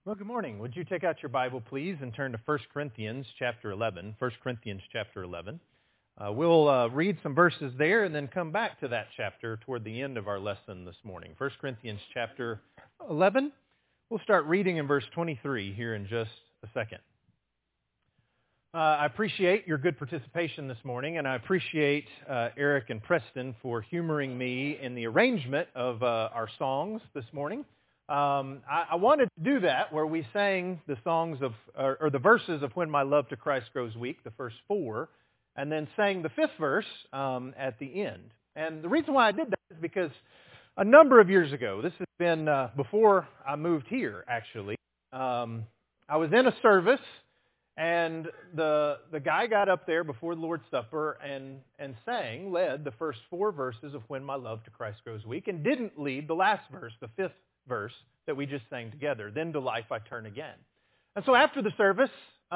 Well, good morning. Would you take out your Bible, please, and turn to 1 Corinthians chapter 11. 1 Corinthians chapter 11. We'll read some verses there and then come back to that chapter toward the end of our lesson this morning. 1 Corinthians chapter 11. We'll start reading in verse 23 here in just a second. I appreciate your good participation this morning, and I appreciate Eric and Preston for humoring me in the arrangement of our songs this morning. I wanted to do that where we sang the songs of, or the verses of When My Love to Christ Grows Weak, the first four, and then sang the fifth verse at the end. And the reason why I did that is because a number of years ago, this has been before I moved here, actually, I was in a service, and the guy got up there before the Lord's Supper and led the first four verses of When My Love to Christ Grows Weak, and didn't lead the last verse, the fifth verse that we just sang together, "Then to life I turn again." And so after the service,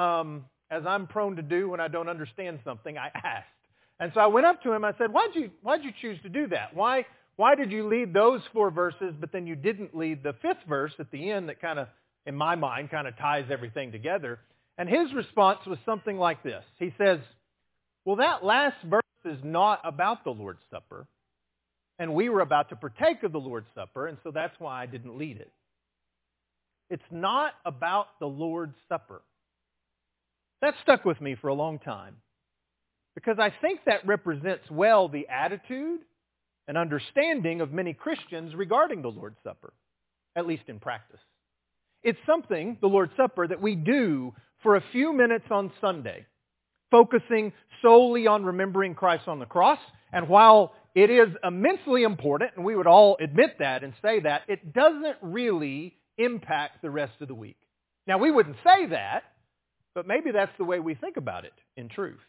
as I'm prone to do when I don't understand something, I asked. And so I went up to him, I said, why'd you choose to do that? Why did you lead those four verses, but then you didn't lead the fifth verse at the end that kind of, in my mind, kind of ties everything together? And his response was something like this. He says, well, that last verse is not about the Lord's Supper. And we were about to partake of the Lord's Supper, and so that's why I didn't lead it. It's not about the Lord's Supper. That stuck with me for a long time, because I think that represents well the attitude and understanding of many Christians regarding the Lord's Supper, at least in practice. It's something, the Lord's Supper, that we do for a few minutes on Sunday, focusing solely on remembering Christ on the cross. And while it is immensely important, and we would all admit that and say that, it doesn't really impact the rest of the week. Now, we wouldn't say that, but maybe that's the way we think about it in truth.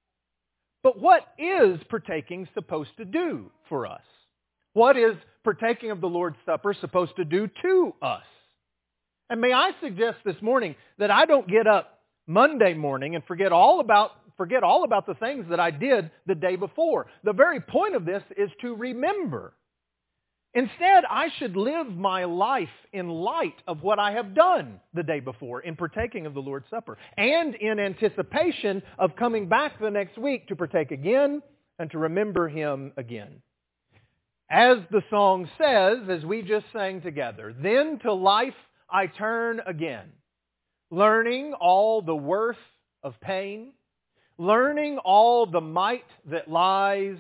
But what is partaking supposed to do for us? What is partaking of the Lord's Supper supposed to do to us? And may I suggest this morning that I don't get up Monday morning and forget all about the things that I did the day before. The very point of this is to remember. Instead, I should live my life in light of what I have done the day before in partaking of the Lord's Supper, and in anticipation of coming back the next week to partake again and to remember Him again. As the song says, as we just sang together, "Then to life I turn again, learning all the worth of pain, learning all the might that lies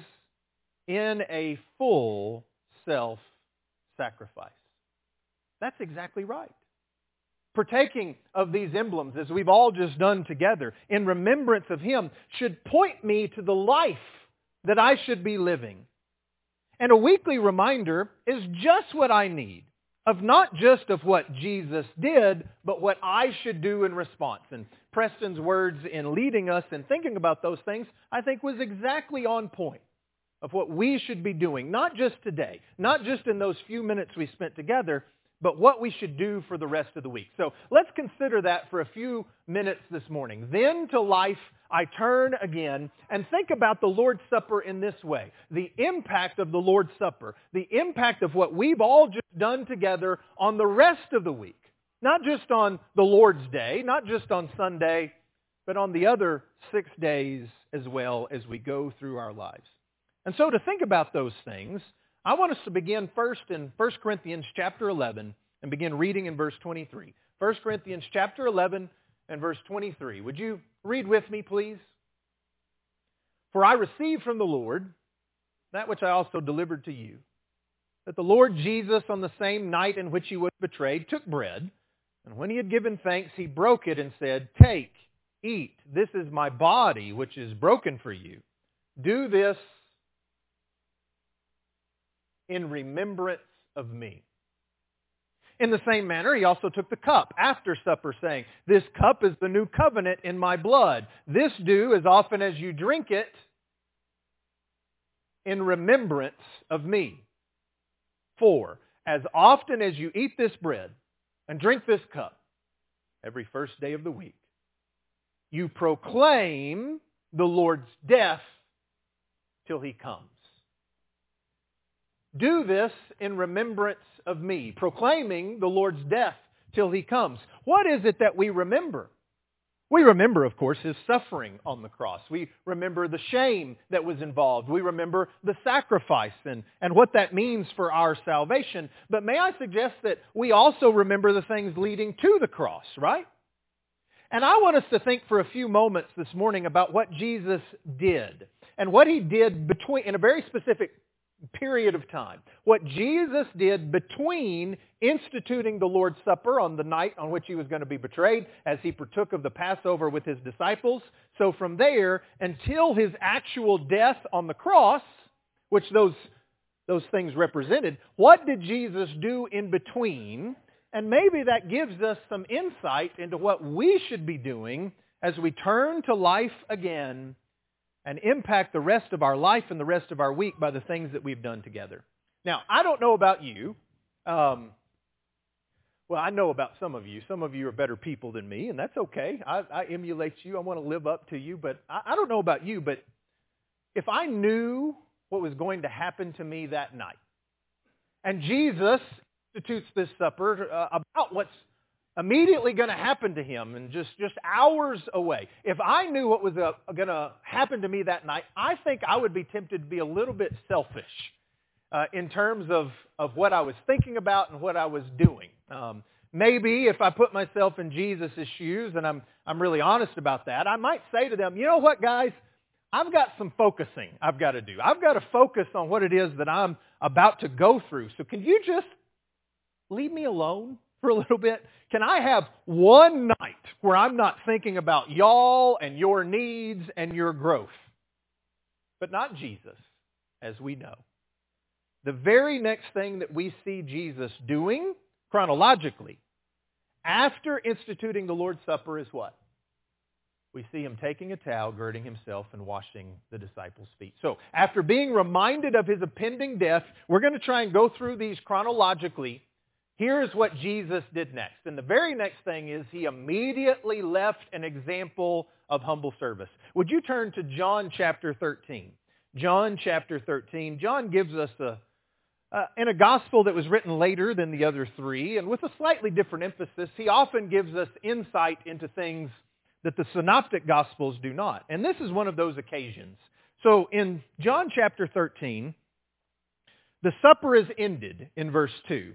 in a full self-sacrifice." That's exactly right. Partaking of these emblems, as we've all just done together, in remembrance of Him, should point me to the life that I should be living. And a weekly reminder is just what I need, of not just of what Jesus did, but what I should do in response. And Preston's words in leading us and thinking about those things, I think, was exactly on point of what we should be doing, not just today, not just in those few minutes we spent together, but what we should do for the rest of the week. So let's consider that for a few minutes this morning. Then to life I turn again, and think about the Lord's Supper in this way. The impact of the Lord's Supper, the impact of what we've all just done together on the rest of the week. Not just on the Lord's Day, not just on Sunday, but on the other 6 days as well as we go through our lives. And so to think about those things, I want us to begin first in 1 Corinthians chapter 11 and begin reading in verse 23. 1 Corinthians chapter 11 and verse 23. Would you read with me, please? "For I received from the Lord that which I also delivered to you, that the Lord Jesus, on the same night in which He was betrayed, took bread, and when He had given thanks, He broke it and said, 'Take, eat, this is my body, which is broken for you. Do this in remembrance of me.' In the same manner, He also took the cup after supper, saying, 'This cup is the new covenant in my blood. This do as often as you drink it in remembrance of me. For as often as you eat this bread and drink this cup every first day of the week, you proclaim the Lord's death till He comes.' Do this in remembrance of me," proclaiming the Lord's death till He comes. What is it that we remember? We remember, of course, His suffering on the cross. We remember the shame that was involved. We remember the sacrifice and what that means for our salvation. But may I suggest that we also remember the things leading to the cross, right? And I want us to think for a few moments this morning about what Jesus did and what He did in a very specific period of time. What Jesus did between instituting the Lord's Supper on the night on which He was going to be betrayed as He partook of the Passover with His disciples. So from there until His actual death on the cross, which those things represented, what did Jesus do in between? And maybe that gives us some insight into what we should be doing as we turn to life again and impact the rest of our life and the rest of our week by the things that we've done together. Now, I don't know about you. Well, I know about some of you. Some of you are better people than me, and that's okay. I emulate you. I want to live up to you, but I don't know about you, but if I knew what was going to happen to me that night, and Jesus institutes this supper about what's immediately going to happen to Him and just hours away. If I knew what was going to happen to me that night, I think I would be tempted to be a little bit selfish in terms of what I was thinking about and what I was doing. Maybe if I put myself in Jesus' shoes, and I'm really honest about that, I might say to them, you know what, guys? I've got some focusing I've got to do. I've got to focus on what it is that I'm about to go through. So can you just leave me alone for a little bit? Can I have one night where I'm not thinking about y'all and your needs and your growth? But not Jesus, as we know. The very next thing that we see Jesus doing, chronologically, after instituting the Lord's Supper is what? We see Him taking a towel, girding Himself, and washing the disciples' feet. So, after being reminded of His impending death, we're going to try and go through these chronologically. Here's what Jesus did next. And the very next thing is He immediately left an example of humble service. Would you turn to John chapter 13? John chapter 13. John gives us in a gospel that was written later than the other three, and with a slightly different emphasis, he often gives us insight into things that the synoptic gospels do not. And this is one of those occasions. So in John chapter 13, the supper is ended in verse 2.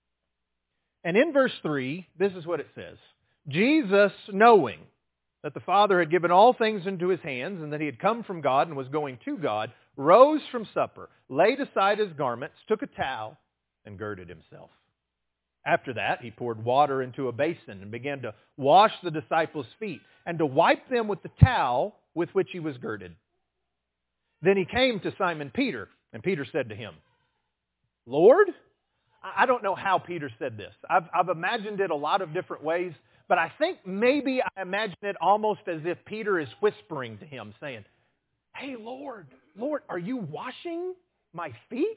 And in verse 3, this is what it says. Jesus, knowing that the Father had given all things into His hands and that He had come from God and was going to God, rose from supper, laid aside His garments, took a towel, and girded Himself. After that, He poured water into a basin and began to wash the disciples' feet and to wipe them with the towel with which He was girded. Then He came to Simon Peter, and Peter said to Him, Lord? I don't know how Peter said this. I've imagined it a lot of different ways, but I think maybe I imagine it almost as if Peter is whispering to Him, saying, hey, Lord, are you washing my feet?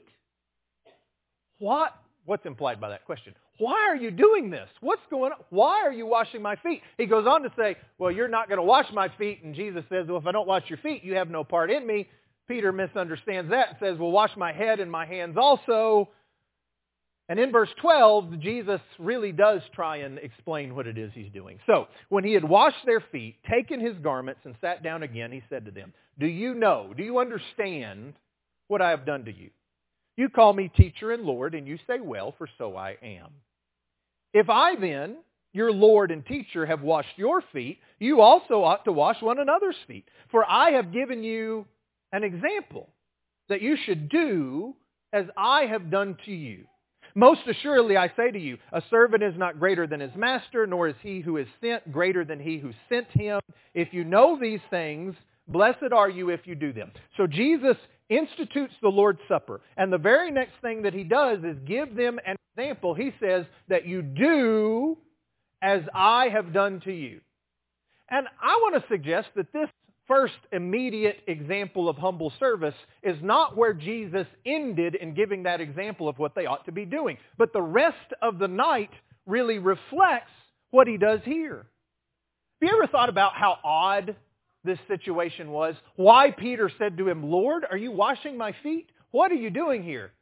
What's implied by that question? Why are you doing this? What's going on? Why are you washing my feet? He goes on to say, well, you're not going to wash my feet. And Jesus says, well, if I don't wash your feet, you have no part in me. Peter misunderstands that and says, well, wash my head and my hands also. And in verse 12, Jesus really does try and explain what it is He's doing. So, when He had washed their feet, taken His garments, and sat down again, He said to them, do you understand what I have done to you? You call me teacher and Lord, and you say, well, for so I am. If I then, your Lord and teacher, have washed your feet, you also ought to wash one another's feet. For I have given you an example that you should do as I have done to you. Most assuredly, I say to you, a servant is not greater than his master, nor is he who is sent greater than he who sent him. If you know these things, blessed are you if you do them. So Jesus institutes the Lord's Supper. And the very next thing that He does is give them an example. He says that you do as I have done to you. And I want to suggest that this first immediate example of humble service is not where Jesus ended in giving that example of what they ought to be doing. But the rest of the night really reflects what He does here. Have you ever thought about how odd this situation was? Why Peter said to Him, Lord, are you washing my feet? What are you doing here?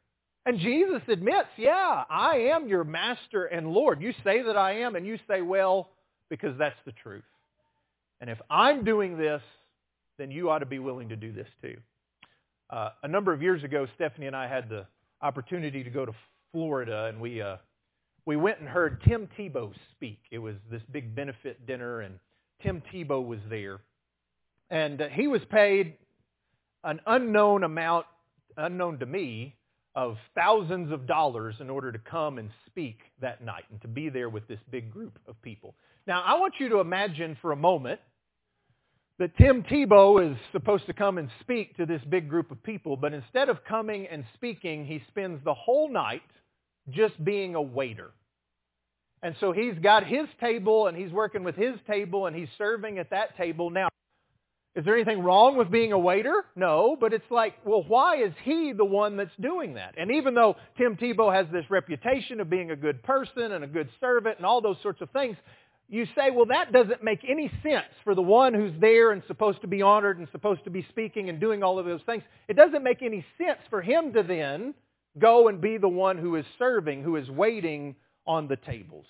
And Jesus admits, yeah, I am your master and Lord. You say that I am, and you say, well, because that's the truth. And if I'm doing this, then you ought to be willing to do this too. A number of years ago, Stephanie and I had the opportunity to go to Florida, and we went and heard Tim Tebow speak. It was this big benefit dinner, and Tim Tebow was there. And he was paid an unknown amount, unknown to me, of thousands of dollars in order to come and speak that night and to be there with this big group of people. Now, I want you to imagine for a moment that Tim Tebow is supposed to come and speak to this big group of people, but instead of coming and speaking, he spends the whole night just being a waiter. And so he's got his table, and he's working with his table, and he's serving at that table. Now, is there anything wrong with being a waiter? No, but it's like, well, why is he the one that's doing that? And even though Tim Tebow has this reputation of being a good person and a good servant and all those sorts of things, you say, well, that doesn't make any sense for the one who's there and supposed to be honored and supposed to be speaking and doing all of those things. It doesn't make any sense for him to then go and be the one who is serving, who is waiting on the tables.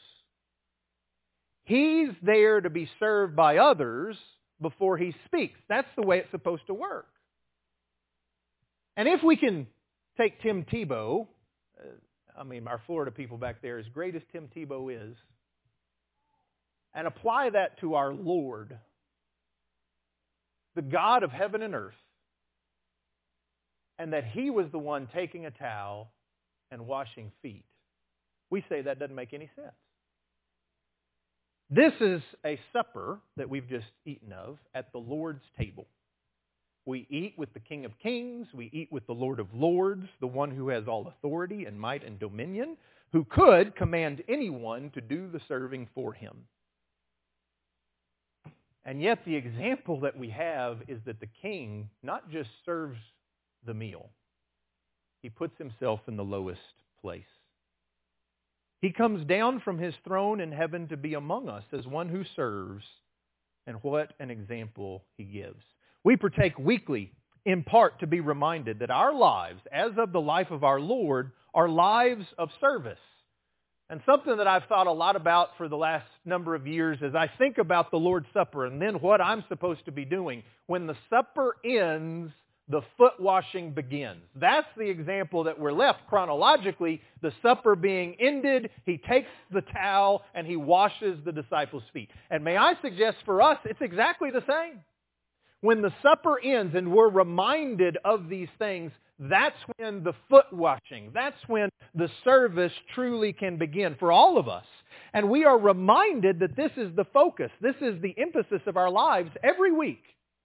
He's there to be served by others before he speaks. That's the way it's supposed to work. And if we can take Tim Tebow, our Florida people back there, as great as Tim Tebow is, and apply that to our Lord, the God of heaven and earth, and that He was the one taking a towel and washing feet, we say that doesn't make any sense. This is a supper that we've just eaten of at the Lord's table. We eat with the King of Kings. We eat with the Lord of Lords, the one who has all authority and might and dominion, who could command anyone to do the serving for Him. And yet the example that we have is that the King not just serves the meal. He puts Himself in the lowest place. He comes down from His throne in heaven to be among us as one who serves, and what an example He gives. We partake weekly, in part to be reminded that our lives, as of the life of our Lord, are lives of service. And something that I've thought a lot about for the last number of years as I think about the Lord's Supper and then what I'm supposed to be doing. When the supper ends, the foot washing begins. That's the example that we're left chronologically. The supper being ended, He takes the towel and He washes the disciples' feet. And may I suggest for us, it's exactly the same. When the supper ends and we're reminded of these things, that's when the foot washing, that's when the service truly can begin for all of us. And we are reminded that this is the focus. This is the emphasis of our lives every week.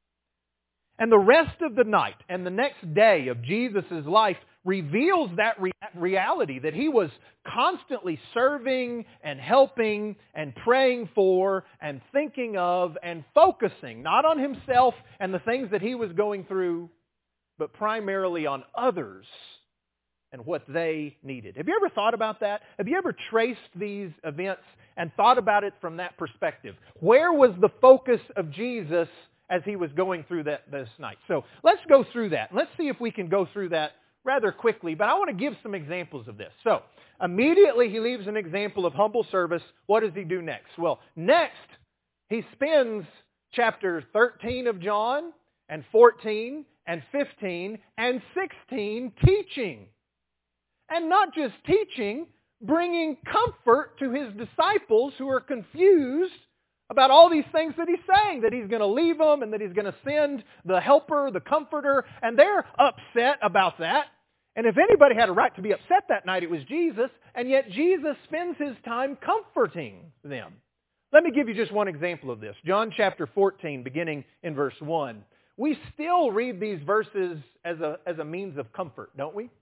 And the rest of the night and the next day of Jesus' life reveals that reality, that He was constantly serving and helping and praying for and thinking of and focusing, not on Himself and the things that He was going through, but primarily on others and what they needed. Have you ever thought about that? Have you ever traced these events and thought about it from that perspective? Where was the focus of Jesus as He was going through this night? So let's go through that. Let's see if we can go through that rather quickly, but I want to give some examples of this. So immediately He leaves an example of humble service. What does He do next? Well, next He spends chapter 13 of John and 14 and 15 and 16 teaching. And not just teaching, bringing comfort to His disciples who are confused about all these things that He's saying, that He's going to leave them and that He's going to send the helper, the comforter, and they're upset about that. And if anybody had a right to be upset that night, it was Jesus, and yet Jesus spends His time comforting them. Let me give you just one example of this. John chapter 14, beginning in verse 1. We still read these verses as a means of comfort, don't we?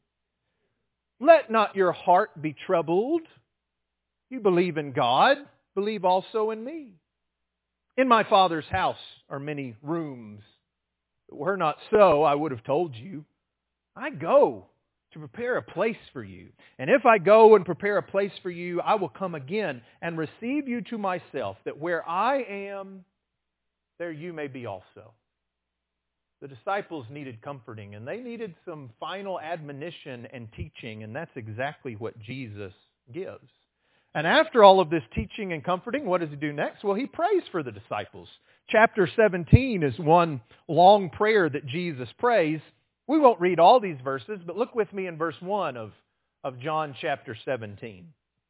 Let not your heart be troubled. You believe in God, believe also in me. In my Father's house are many rooms. If it were not so, I would have told you. I go to prepare a place for you. And if I go and prepare a place for you, I will come again and receive you to myself, that where I am, there you may be also. The disciples needed comforting, and they needed some final admonition and teaching, and that's exactly what Jesus gives. And after all of this teaching and comforting, what does he do next? Well, he prays for the disciples. Chapter 17 is one long prayer that Jesus prays. We won't read all these verses, but look with me in verse 1 of John chapter 17.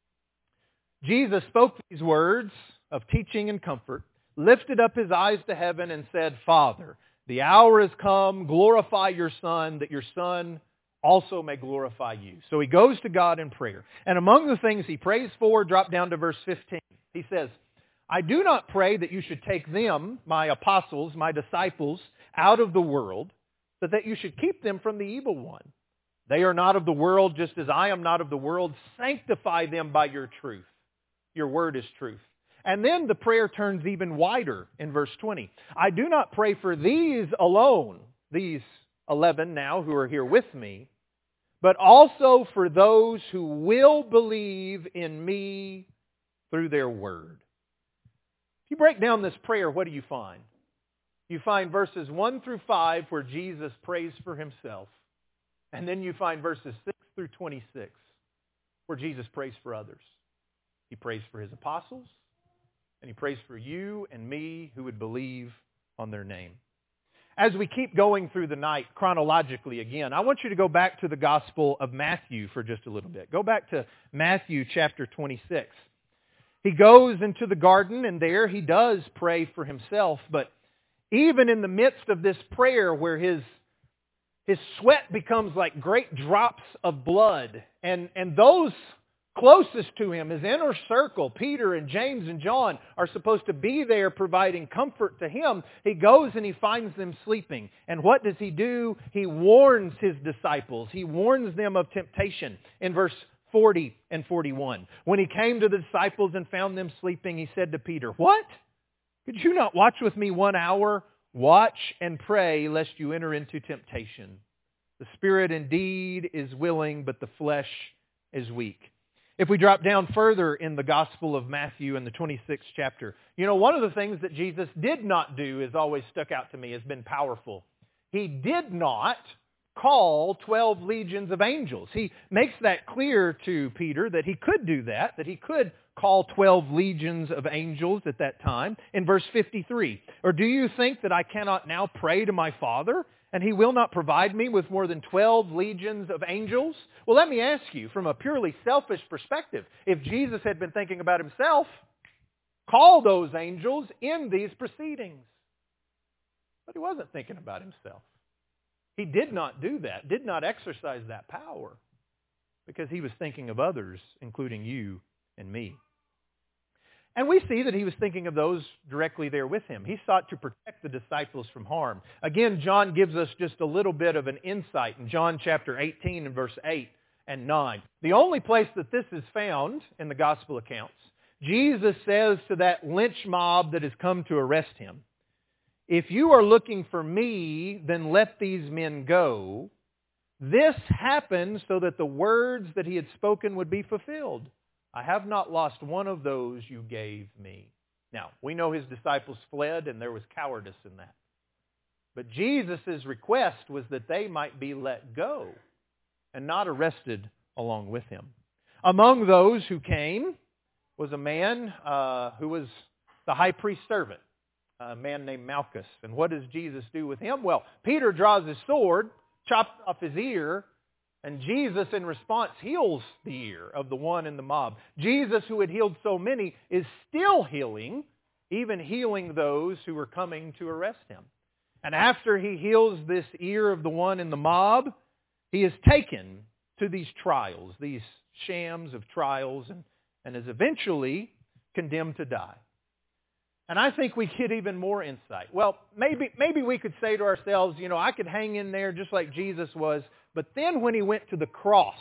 Jesus spoke these words of teaching and comfort, lifted up his eyes to heaven and said, Father, the hour has come, glorify your Son, that your Son also may glorify you. So he goes to God in prayer. And among the things he prays for, drop down to verse 15. He says, I do not pray that you should take them, my apostles, my disciples, out of the world, but that you should keep them from the evil one. They are not of the world, just as I am not of the world. Sanctify them by your truth. Your word is truth. And then the prayer turns even wider in verse 20. I do not pray for these alone, these 11 now who are here with me, but also for those who will believe in me through their word. If you break down this prayer, what do you find? You find verses 1 through 5 where Jesus prays for himself. And then you find verses 6 through 26 where Jesus prays for others. He prays for his apostles, and he prays for you and me who would believe on their name. As we keep going through the night chronologically again, I want you to go back to the Gospel of Matthew for just a little bit. Go back to Matthew chapter 26. He goes into the garden, and there he does pray for himself. But even in the midst of this prayer where his sweat becomes like great drops of blood, and those closest to him, his inner circle, Peter and James and John, are supposed to be there providing comfort to him. He goes and he finds them sleeping. And what does he do? He warns his disciples. He warns them of temptation in verse 40 and 41. When he came to the disciples and found them sleeping, he said to Peter, What? Could you not watch with me 1 hour? Watch and pray lest you enter into temptation. The spirit indeed is willing, but the flesh is weak. If we drop down further in the Gospel of Matthew in the 26th chapter, one of the things that Jesus did not do has always stuck out to me, has been powerful. He did not call 12 legions of angels. He makes that clear to Peter that he could do that he could call 12 legions of angels at that time. In verse 53, or do you think that I cannot now pray to my Father, and he will not provide me with more than 12 legions of angels? Well, let me ask you, from a purely selfish perspective, if Jesus had been thinking about himself, call those angels in these proceedings. But he wasn't thinking about himself. He did not do that, did not exercise that power, because he was thinking of others, including you and me. And we see that he was thinking of those directly there with him. He sought to protect the disciples from harm. Again, John gives us just a little bit of an insight in John chapter 18 and verse 8 and 9. The only place that this is found in the gospel accounts, Jesus says to that lynch mob that has come to arrest him, if you are looking for me, then let these men go. This happened so that the words that he had spoken would be fulfilled. I have not lost one of those you gave me. Now, we know his disciples fled and there was cowardice in that. But Jesus' request was that they might be let go and not arrested along with him. Among those who came was a man who was the high priest's servant, a man named Malchus. And what does Jesus do with him? Well, Peter draws his sword, chops off his ear, and Jesus, in response, heals the ear of the one in the mob. Jesus, who had healed so many, is still healing, even healing those who were coming to arrest him. And after he heals this ear of the one in the mob, he is taken to these trials, these shams of trials, and is eventually condemned to die. And I think we get even more insight. Well, maybe we could say to ourselves, I could hang in there just like Jesus was, but then when he went to the cross,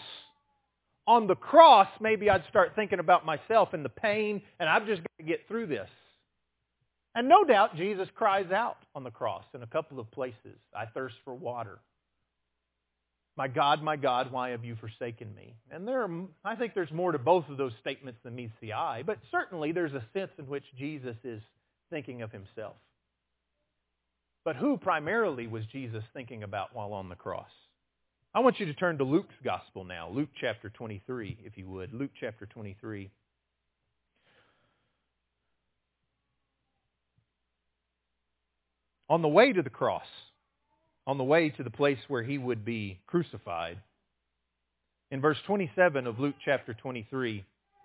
on the cross, maybe I'd start thinking about myself and the pain, and I've just got to get through this. And no doubt Jesus cries out on the cross in a couple of places, I thirst for water. My God, why have you forsaken me? And I think there's more to both of those statements than meets the eye, but certainly there's a sense in which Jesus is thinking of himself. But who primarily was Jesus thinking about while on the cross? I want you to turn to Luke's Gospel now. Luke chapter 23, if you would. Luke chapter 23. On the way to the cross, on the way to the place where he would be crucified, in verse 27 of Luke chapter 23,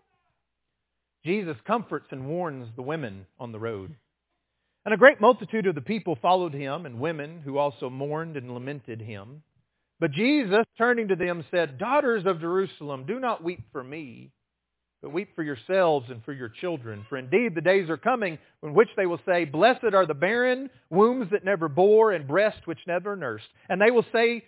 Jesus comforts and warns the women on the road. And a great multitude of the people followed him, and women who also mourned and lamented him. But Jesus, turning to them, said, "Daughters of Jerusalem, do not weep for me, but weep for yourselves and for your children. For indeed the days are coming in which they will say, 'Blessed are the barren, wombs that never bore, and breasts which never nursed.' And they will say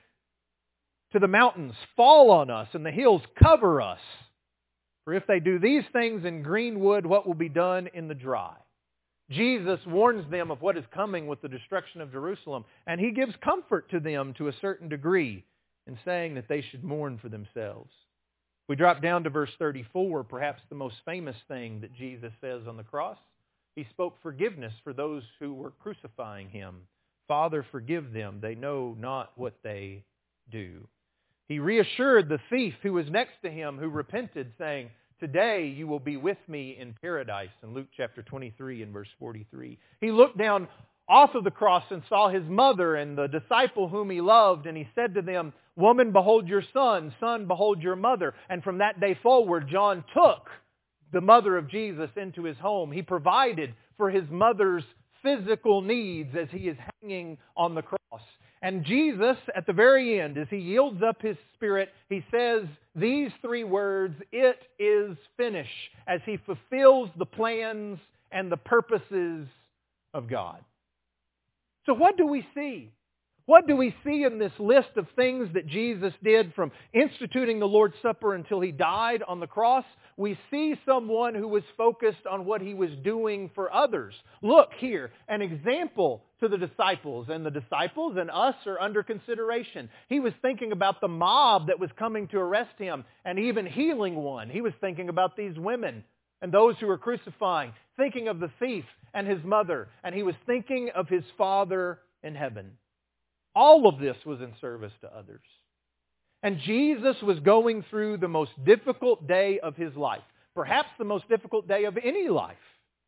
to the mountains, 'Fall on us,' and the hills, 'Cover us.' For if they do these things in green wood, what will be done in the dry?" Jesus warns them of what is coming with the destruction of Jerusalem, and he gives comfort to them to a certain degree in saying that they should mourn for themselves. We drop down to verse 34, perhaps the most famous thing that Jesus says on the cross. He spoke forgiveness for those who were crucifying him. "Father, forgive them. They know not what they do." He reassured the thief who was next to him who repented, saying, "Today you will be with me in paradise," in Luke chapter 23 and verse 43. He looked down off of the cross and saw his mother and the disciple whom he loved, and he said to them, "Woman, behold your son. Son, behold your mother." And from that day forward, John took the mother of Jesus into his home. He provided for his mother's physical needs as he is hanging on the cross. And Jesus, at the very end, as he yields up his spirit, he says these three words, "It is finished," as he fulfills the plans and the purposes of God. So what do we see? What do we see in this list of things that Jesus did from instituting the Lord's Supper until he died on the cross? We see someone who was focused on what he was doing for others. Look here, an example to the disciples, and the disciples and us are under consideration. He was thinking about the mob that was coming to arrest him and even healing one. He was thinking about these women and those who were crucifying, thinking of the thief and his mother, and he was thinking of his Father in heaven. All of this was in service to others. And Jesus was going through the most difficult day of his life, perhaps the most difficult day of any life.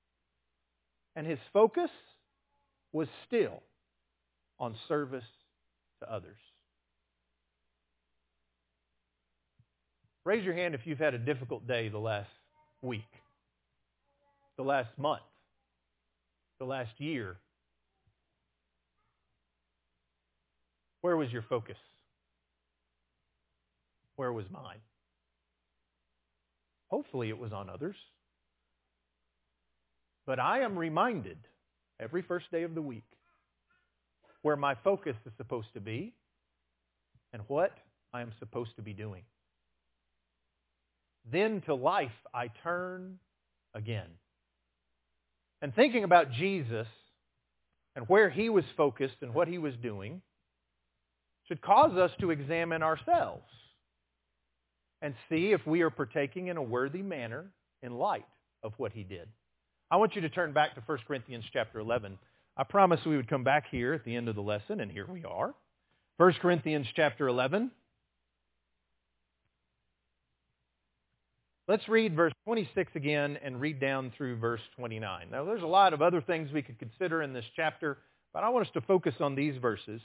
And his focus was still on service to others. Raise your hand if you've had a difficult day the last week, the last month, the last year. Where was your focus? Where was mine? Hopefully it was on others. But I am reminded every first day of the week where my focus is supposed to be and what I am supposed to be doing. Then to life I turn again. And thinking about Jesus and where he was focused and what he was doing should cause us to examine ourselves and see if we are partaking in a worthy manner in light of what he did. I want you to turn back to 1 Corinthians chapter 11. I promised we would come back here at the end of the lesson, and here we are. 1 Corinthians chapter 11. Let's read verse 26 again and read down through verse 29. Now, there's a lot of other things we could consider in this chapter, but I want us to focus on these verses.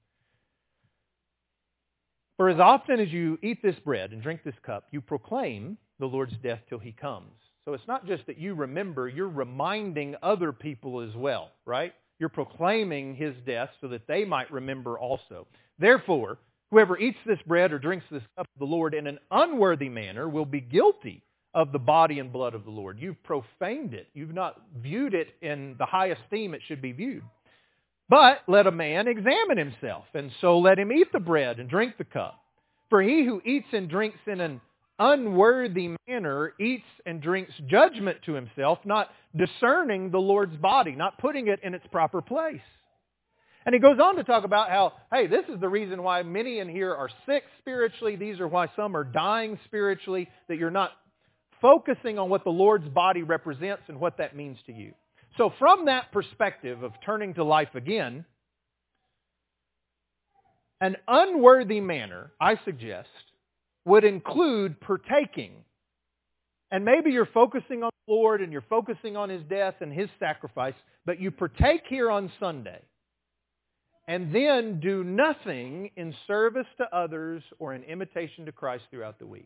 "For as often as you eat this bread and drink this cup, you proclaim the Lord's death till he comes." So it's not just that you remember, you're reminding other people as well, right? You're proclaiming his death so that they might remember also. "Therefore, whoever eats this bread or drinks this cup of the Lord in an unworthy manner will be guilty of the body and blood of the Lord." You've profaned it. You've not viewed it in the high esteem it should be viewed. "But let a man examine himself, and so let him eat the bread and drink the cup. For he who eats and drinks in an unworthy manner eats and drinks judgment to himself, not discerning the Lord's body," not putting it in its proper place. And he goes on to talk about how, hey, this is the reason why many in here are sick spiritually. These are why some are dying spiritually, that you're not focusing on what the Lord's body represents and what that means to you. So from that perspective of turning to life again, An unworthy manner, I suggest, would include partaking. And maybe you're focusing on the Lord and you're focusing on His death and His sacrifice, but you partake here on Sunday and then do nothing in service to others or in imitation to Christ throughout the week.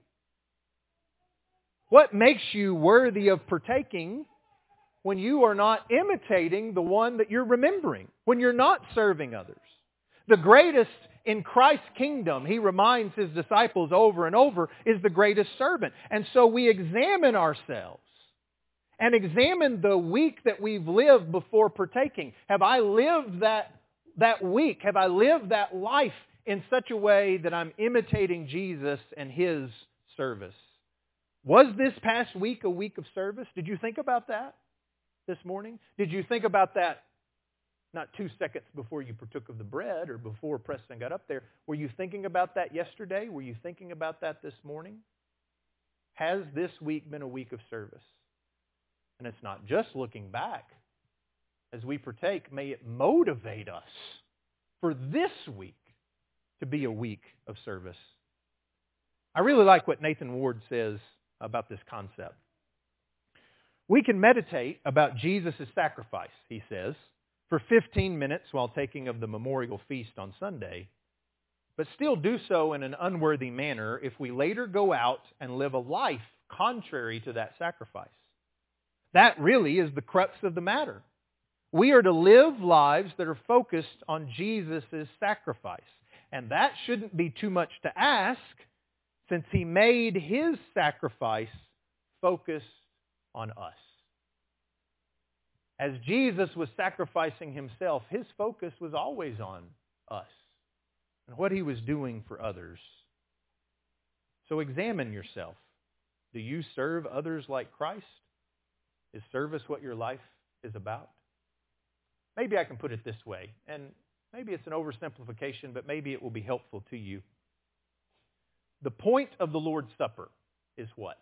What makes you worthy of partaking when you are not imitating the one that you're remembering, when you're not serving others? The greatest in Christ's kingdom, He reminds His disciples over and over, is the greatest servant. And so we examine ourselves and examine the week that we've lived before partaking. Have I lived that week? Have I lived that life in such a way that I'm imitating Jesus and His service? Was this past week a week of service? Did you think about that this morning? Did you think about that not 2 seconds before you partook of the bread or before Preston got up there? Were you thinking about that yesterday? Were you thinking about that this morning? Has this week been a week of service? And it's not just looking back. As we partake, may it motivate us for this week to be a week of service. I really like what Nathan Ward says about this concept. We can meditate about Jesus' sacrifice, he says, for 15 minutes while taking of the memorial feast on Sunday, but still do so in an unworthy manner if we later go out and live a life contrary to that sacrifice. That really is the crux of the matter. We are to live lives that are focused on Jesus' sacrifice. And that shouldn't be too much to ask, since He made His sacrifice focused on us. As Jesus was sacrificing Himself, His focus was always on us and what He was doing for others. So examine yourself. Do you serve others like Christ? Is service what your life is about? Maybe I can put it this way, and maybe it's an oversimplification, but maybe it will be helpful to you. The point of the Lord's Supper is what?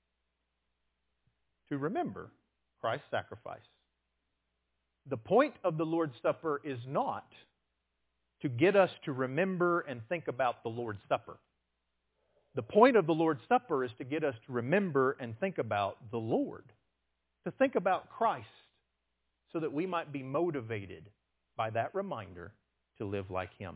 To remember Christ's sacrifice. The point of the Lord's Supper is not to get us to remember and think about the Lord's Supper. The point of the Lord's Supper is to get us to remember and think about the Lord, to think about Christ, so that we might be motivated by that reminder to live like Him.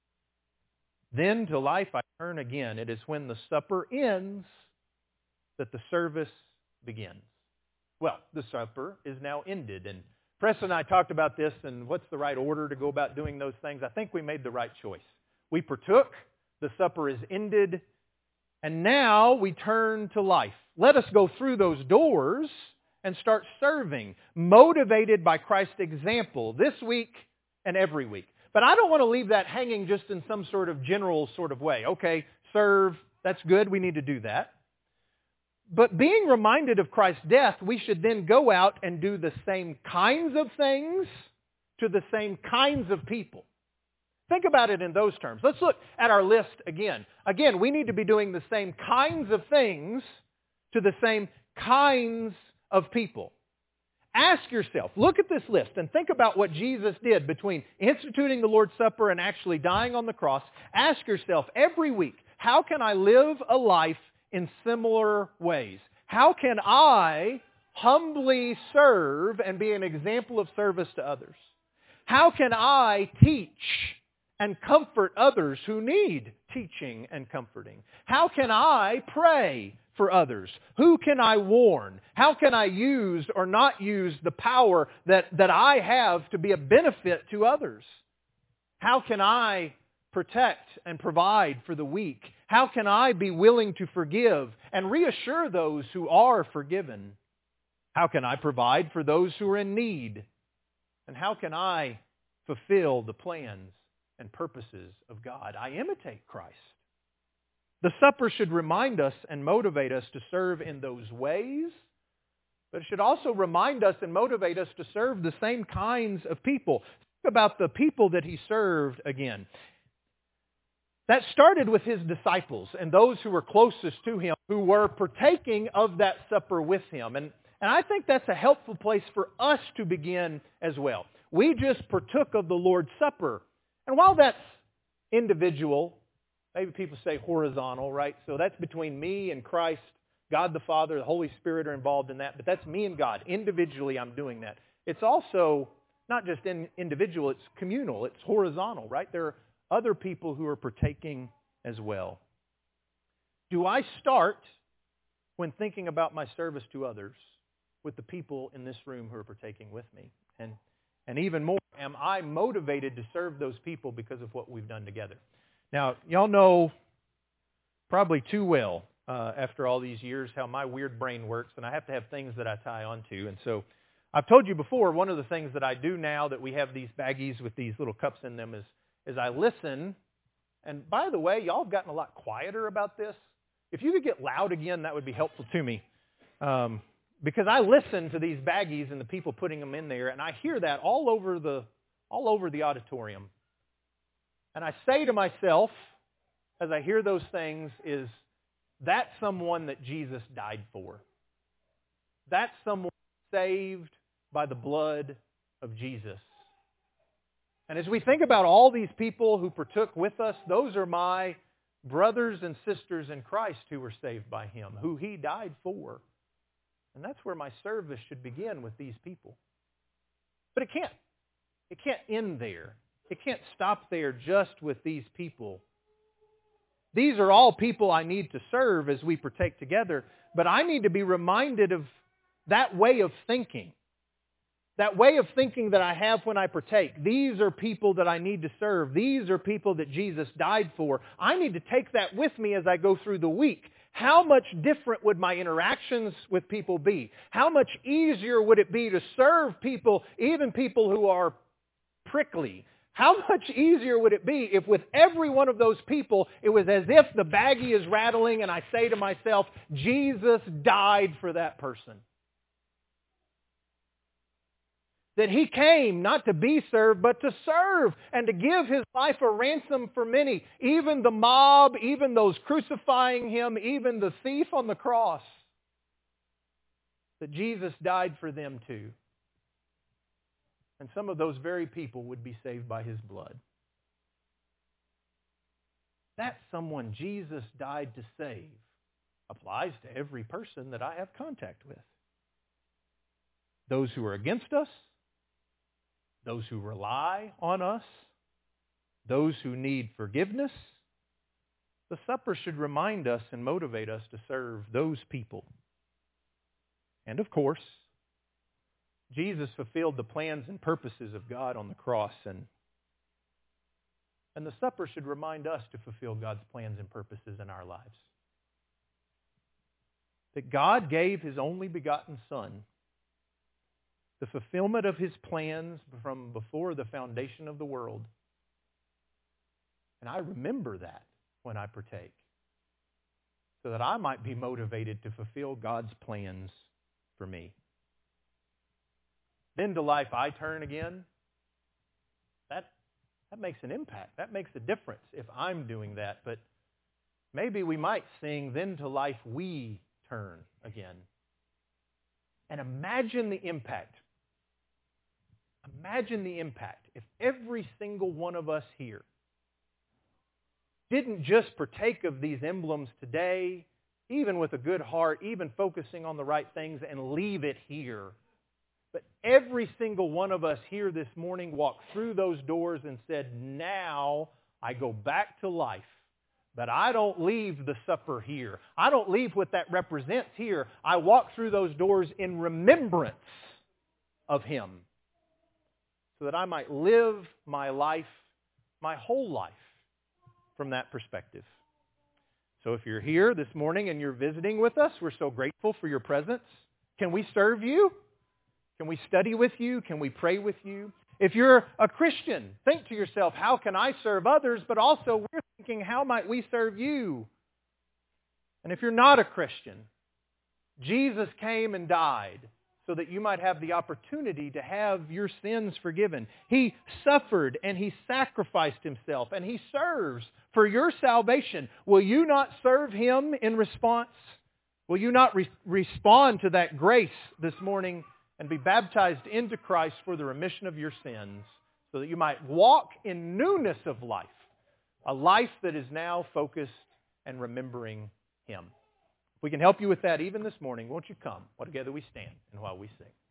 Then to life I turn again. It is when the supper ends that the service begins. Well, the supper is now ended, and Preston and I talked about this and what's the right order to go about doing those things. I think we made the right choice. We partook, the supper is ended, and now we turn to life. Let us go through those doors and start serving, motivated by Christ's example this week and every week. But I don't want to leave that hanging just in some sort of general sort of way. Okay, serve, that's good, we need to do that. But being reminded of Christ's death, we should then go out and do the same kinds of things to the same kinds of people. Think about it in those terms. Let's look at our list again. Again, we need to be doing the same kinds of things to the same kinds of people. Ask yourself, look at this list and think about what Jesus did between instituting the Lord's Supper and actually dying on the cross. Ask yourself every week, how can I live a life in similar ways? How can I humbly serve and be an example of service to others? How can I teach and comfort others who need teaching and comforting? How can I pray for others? Who can I warn? How can I use or not use the power that I have to be a benefit to others? How can I protect and provide for the weak? How can I be willing to forgive and reassure those who are forgiven? How can I provide for those who are in need? And how can I fulfill the plans and purposes of God? I imitate Christ. The supper should remind us and motivate us to serve in those ways, but it should also remind us and motivate us to serve the same kinds of people. Think about the people that He served again. That started with His disciples and those who were closest to Him, who were partaking of that supper with Him. And I think that's a helpful place for us to begin as well. We just partook of the Lord's Supper. And while that's individual. Maybe people say horizontal, right? So that's between me and Christ. God the Father, the Holy Spirit are involved in that, but that's me and God. Individually, I'm doing that. It's also not just individual, it's communal, it's horizontal, right? There are other people who are partaking as well. Do I start, when thinking about my service to others, with the people in this room who are partaking with me? And even more, am I motivated to serve those people because of what we've done together? Now, y'all know probably too well, after all these years, how my weird brain works, and I have to have things that I tie onto. And so I've told you before, one of the things that I do now that we have these baggies with these little cups in them is I listen. And by the way, y'all have gotten a lot quieter about this. If you could get loud again, that would be helpful to me. Because I listen to these baggies and the people putting them in there, and I hear that all over the auditorium. And I say to myself, as I hear those things, is that's someone that Jesus died for. That's someone saved by the blood of Jesus. And as we think about all these people who partook with us, those are my brothers and sisters in Christ who were saved by Him, who He died for. And that's where my service should begin, with these people. But it can't end there. It can't stop there just with these people. These are all people I need to serve as we partake together, but I need to be reminded of that way of thinking. That way of thinking that I have when I partake. These are people that I need to serve. These are people that Jesus died for. I need to take that with me as I go through the week. How much different would my interactions with people be? How much easier would it be to serve people, even people who are prickly? How much easier would it be if with every one of those people, it was as if the baggie is rattling and I say to myself, Jesus died for that person. That He came not to be served, but to serve and to give His life a ransom for many. Even the mob, even those crucifying Him, even the thief on the cross. That Jesus died for them too. And some of those very people would be saved by His blood. That's someone Jesus died to save. Applies to every person that I have contact with. Those who are against us, those who rely on us, those who need forgiveness. The supper should remind us and motivate us to serve those people. And of course, Jesus fulfilled the plans and purposes of God on the cross, and the supper should remind us to fulfill God's plans and purposes in our lives. That God gave His only begotten Son, the fulfillment of His plans from before the foundation of the world. And I remember that when I partake, so that I might be motivated to fulfill God's plans for me. Then to life I turn again. That makes an impact. That makes a difference if I'm doing that. But maybe we might sing, then to life we turn again. And imagine the impact. Imagine the impact if every single one of us here didn't just partake of these emblems today, even with a good heart, even focusing on the right things, and leave it here. But every single one of us here this morning walked through those doors and said, now I go back to life. But I don't leave the supper here. I don't leave what that represents here. I walk through those doors in remembrance of Him, so that I might live my life, my whole life, from that perspective. So if you're here this morning and you're visiting with us, we're so grateful for your presence. Can we serve you? Can we study with you? Can we pray with you? If you're a Christian, think to yourself, how can I serve others? But also we're thinking, how might we serve you? And if you're not a Christian, Jesus came and died so that you might have the opportunity to have your sins forgiven. He suffered and He sacrificed Himself and He serves for your salvation. Will you not serve Him in response? Will you not respond to that grace this morning and be baptized into Christ for the remission of your sins, so that you might walk in newness of life, a life that is now focused and remembering Him. If we can help you with that even this morning, won't you come while together we stand and while we sing?